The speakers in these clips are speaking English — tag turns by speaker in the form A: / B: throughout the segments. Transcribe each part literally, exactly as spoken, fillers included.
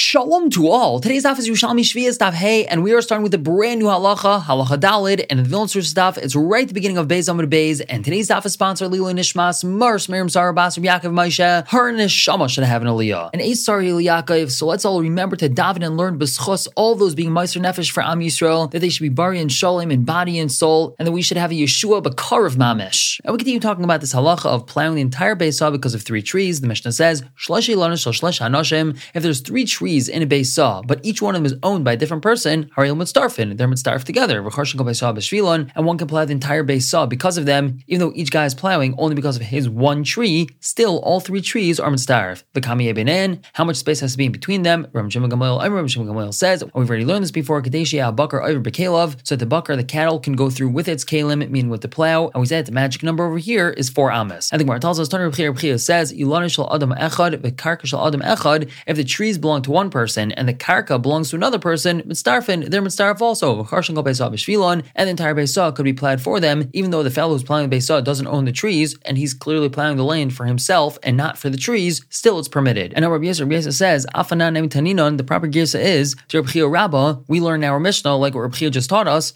A: Shalom to all. Today's daf is Yerushalmi Shvias daf Hey, and we are starting with a brand new halacha, halacha Dalid, and the Vilna Source daf. It's right at the beginning of Beis Amud Beis, and today's daf is sponsored Lilo Nishmas Mars Miriam Sarah Bas Rabbi Yaakov Moshe. Her neshama should have an aliyah. And Eis Sari Yaakov. So let's all remember to daven and learn b'schus all those being Meiser Nefesh for Am Yisrael, that they should be bari and shalom in body and soul, and that we should have a Yeshua Bakar of Mamish. And we continue talking about this halacha of plowing the entire Beis Hah because of three trees. The Mishnah says Shlosh Ilanos Shel Shlosh Hanoshim. If there's three trees in a Beis Hah, but each one of them is owned by a different person, Harei Mitzdarfin, they're mitzdarf together. And one can plow the entire Beis Hah because of them, even though each guy is plowing only because of his one tree. Still, all three trees are mitzdarf. The Kami Beinen, how much space has to be in between them? Ram Shimon Gamliel, Ram Shimon Gamliel says, and we've already learned this before, Kadeshi Al Bakar Over Bekalov, so that the Bakar, the cattle, can go through with its kalim, meaning with the plow. And we said the magic number over here is four amas. And the Gemara tells us, Tanu Reb Chia says, Ilana Shel Adam Echad, V'Karka Shel Adam Echad. If the trees belong to one person and the karka belongs to another person, mitzdarfin, they're mitzdarf also. And the entire Beis Hah could be plowed for them, even though the fellow who's plowing the Beis Hah doesn't own the trees, and he's clearly plowing the land for himself and not for the trees. Still, it's permitted. And now Rabbi Yisrael, Rabbi Yisrael says, Afanan Nemi Taninon, the proper girsa is to Rabbi Chia Rabbah. We learn in our Mishnah, like what Rabbi Chia just taught us,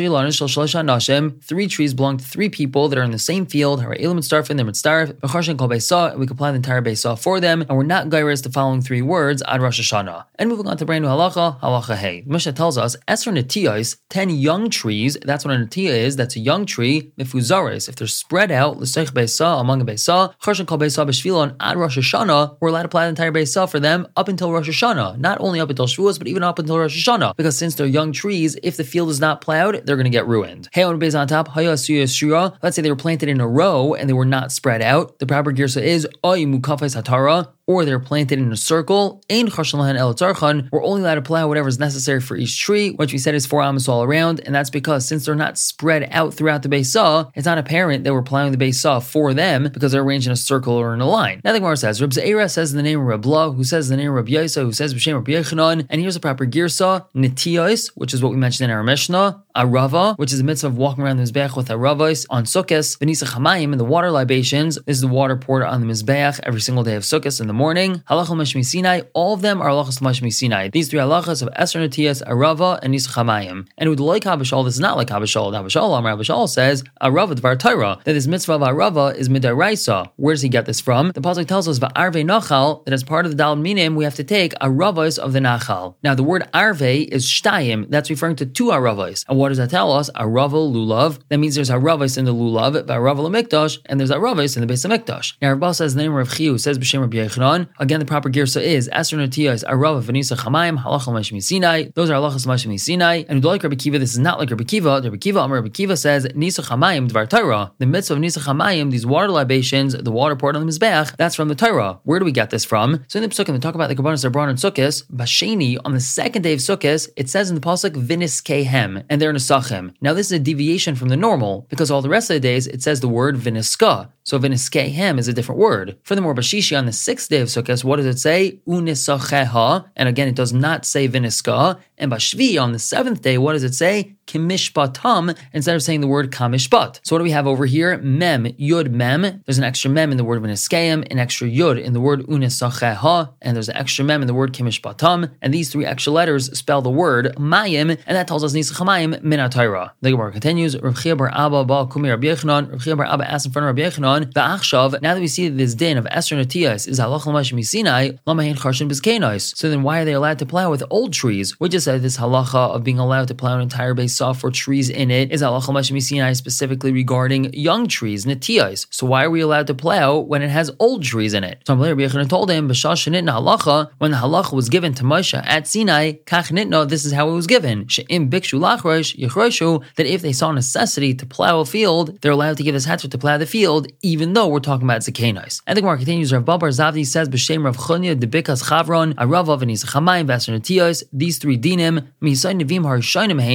A: three trees belong to three people that are in the same field. They're mitzdarfin, they're mitzdarf. And we can plow the entire Beis Hah for them, and we're not gairis the following three words ad Rosh Hashanah. And moving on to brand new halacha, halacha Hey. The Mishnah tells us, Esr netiyos, ten young trees. That's what a netiya is. That's a young tree. Mifuzares, if they're spread out, l'seich Beis Hah, among a Beis Hah, chashan kol Beis Hah b'shvilon ad Rosh Hashanah. We're allowed to plow the entire Beis Hah for them up until Rosh Hashanah. Not only up until Shavuos, but even up until Rosh Hashanah. Because since they're young trees, if the field is not plowed, they're going to get ruined. Hey, on Beis on top, hayasuya. Let's say they were planted in a row and they were not spread out. The proper girsa is oy mukafes hatara, or they're planted in a circle. Ein chashan lahen el tzarchan. We're only allowed to plow whatever is necessary for each tree, which we said is four amas all around, and that's because since they're not spread out throughout the Beis Hah, it's not apparent that we're plowing the Beis Hah for them because they're arranged in a circle or in a line. Now the Gemara says, Reb Zeira says in the name of Reb Lah, who says in the name of Reb Yosef, who says b'shem Reb Yechanan, and here's a proper girsa, netiyos, which is what we mentioned in our Mishnah, arava, which is a mitzvah of walking around the mizbeach with aravos on Sukkos, v'nisach hamayim, and the water libations. This is the water poured on the mizbeach every single day of Sukkos in the morning. Halachah Mashmi Sinai, all of them are halachas Mashmi Sinai. These three halachas of Esr Netiyas, Arava, and Nisach Hamayim. And with like Habashal, this is not like Habashal. Habashal, Amar Habashal says, Arava Dvar Torah, that this mitzvah of Arava is Midaraisa. Where does he get this from? The pasuk tells us, Va'arve Nachal, that as part of the Daled Minim, we have to take Aravos of the Nachal. Now the word Arve is Shtayim, that's referring to two Aravos. And what does that tell us? Arava Lulav, that means there's Aravos in the Lulav, Va'arava Lamikdash, and there's Aravos in the Beis HaMikdash. Now Rabbah says the name of Rav Chiu, says B'Shem Rabbi Yechanan. Again, the proper girsa is Esr Netiyos, Arava, V'nisach Hamayim, Halachah Mashmi Sinai. Those are halachas Mashmi Sinai. And like Rabbi Kiva, this is not like Rabbi Kiva. Rabbi Kiva, Amar Rabbi Kiva says Nisach Hamayim Dvar Torah. The mitzvah of Nisach Hamayim, these water libations, the water poured on the mizbeach, that's from the Torah. Where do we get this from? So in the Pesukah, they talk about the Kabbalah Zabran and Sukkos. Basheni, on the second day of Sukkos, it says in the pasuk Viniskeihem, and they're Nesachim. Now this is a deviation from the normal because all the rest of the days it says the word Viniska. So Viniskeihem is a different word. Furthermore, Bashishi, on the sixth day of Sukkot, what does it say? Unisacheha. And again, it does not say Viniska. And Bashvi, on the seventh day, what does it say? Kimishpatam, instead of saying the word Kamishpat. So what do we have over here? Mem, Yud, Mem. There's an extra Mem in the word Viniskeim, an extra Yud in the word Unisacheha, and there's an extra Mem in the word Kimishpatam. And these three extra letters spell the word Mayim, and that tells us Nisach Hamayim min HaTorah. The Gemara continues, Rav Chia bar Abba ba Kumi Rabbi Yechanan. Rav Chia bar Abba asked in front of Rabbi Yechanan, V'achshav, now that we see that this din of Esr Netiyos is halachah Mashmi Sinai, lama hein charshin b'zkeinos. So then why are they allowed to plow with old trees? We just said this halacha of being allowed to plow an entire Beis Hah for trees in it is halachah Mashmi Sinai specifically regarding young trees, netiyos. So why are we allowed to plow when it has old trees in it? So Rabbi Yechanan told him, B'shah shenitna halacha, when the halacha was given to Moshe at Sinai, kach nitna, this is how it was given. She'im bikshu lachrosh yichroshu, that if they saw necessity to plow a field, they're allowed to give this heter to plow the field, even though we're talking about Zakeinos. And the Gemara continues, Rav Babar Zavdi says, B'shem Rav Chunya, Debikas Chavron, Arava, V'nisach Hamayim, V'Esr Netiyos, these three dinim, Misay Nevim Harishayim Haim, they were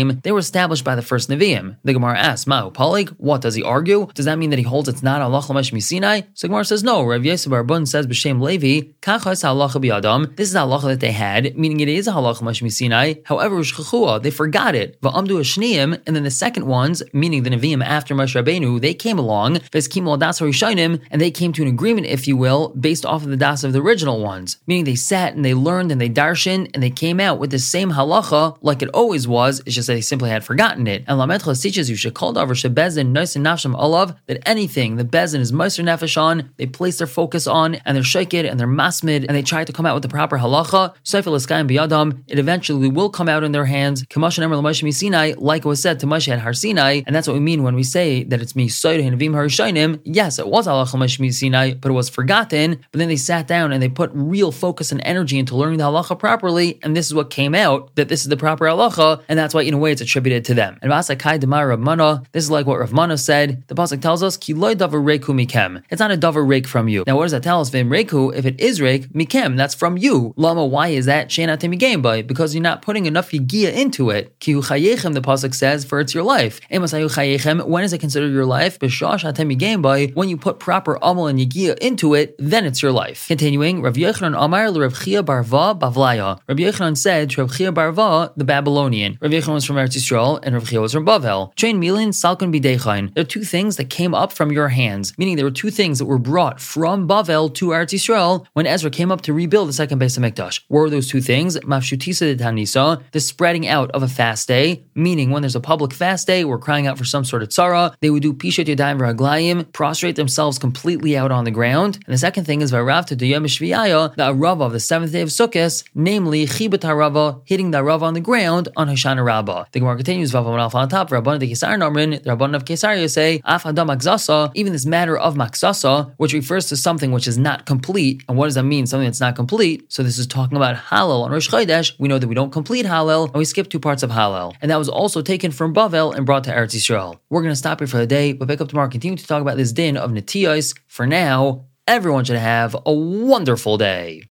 A: established by the first Nevi'im. The Gemara asks, Ma'u Palig, what does he argue? Does that mean that he holds it's not halacha l'mash misinai? So the Gemara says no. Rav Yosef bar Bun says b'shem Levi, kacha es halacha b'yadam. This is the halacha that they had, meaning it is a halacha l'mash misinai. However, shchachua, they forgot it. Va'amdu hashniim, and then the second ones, meaning the Nevi'im after Moshe Rabbeinu, they came along, v'eskimu al das harishonim, and they came to an agreement, if you will, based off of the das of the original ones. Meaning they sat and they learned and they darshan, and they came out with the same halacha like it always was. It's just that they simply had forgotten it. And Lamedchas teaches you should call davar shebezin noisin nafsham alav, that anything the bezin is meiser nefesh on, they place their focus on, and they're shayked and they're masmid, and they try to come out with the proper halacha. Seifel eskayim biyadam, it eventually will come out in their hands. Kamashan emer l'Moshe misinai, like it was said to Moshe at Har Sinai, and that's what we mean when we say that it's mi soid hanavim harishonim. Yes, it was halacha l'Moshe misinai, but it was forgotten. But then they sat down and they put real focus and energy into learning the halacha properly, and this is what came out, that this is the proper halacha, and that's why in a way it's attributed to them. And Vasakai Demar Rav Mana, this is like what Rav Mana said. The pasuk tells us, Ki loy davar reiku mikem. It's not a davar reik from you. Now what does that tell us? Vim reiku, if it is reik, mikem, that's from you. Lama, why is that? She'ena temigem by, because you're not putting enough yigia into it. Ki hu chayechem, the pasuk says, for it's your life. Emasayu chayechem, when is it considered your life? B'shash hatemigem by, when you put proper amal and yigia into it, then it's your life. Continuing, Rav Yochanan Amar l'Rav Chia Barva Bavlaya. Rav Yochanan said to Rav Chia Barva, the Babylonian. Rav Yochanan was from Eretz Yisrael, and Rav Chia was from Bavel. Train milin salkun bidechain. There are two things that came up from your hands, meaning there were two things that were brought from Bavel to Eretz Yisrael when Ezra came up to rebuild the second Beis HaMikdash. What were those two things? Mafshutisa de Tanisa, the spreading out of a fast day, meaning when there's a public fast day, we're crying out for some sort of tzara, they would do pishat yadayim v'raglayim, prostrate themselves completely out on the ground. And the second thing is v'arav to diyam shviyaya, the arava of the seventh day of Sukkot, namely chibat harava, hitting the arava on the ground on Hoshana Rabbah. The Gemara continues, Vavam Alf on top, Rabban de Kesar Namrin, the Rabban of Kesaria say, Af Adam Akzasa, even this matter of Maksasa, which refers to something which is not complete. And what does that mean? Something that's not complete. So this is talking about Hallel on Rosh Chodesh. We know that we don't complete Hallel, and we skip two parts of Hallel. And that was also taken from Bavel and brought to Eretz Yisrael. We're going to stop here for the day, but pick up tomorrow and continue to talk about this din of Netiyos. For now, everyone should have a wonderful day.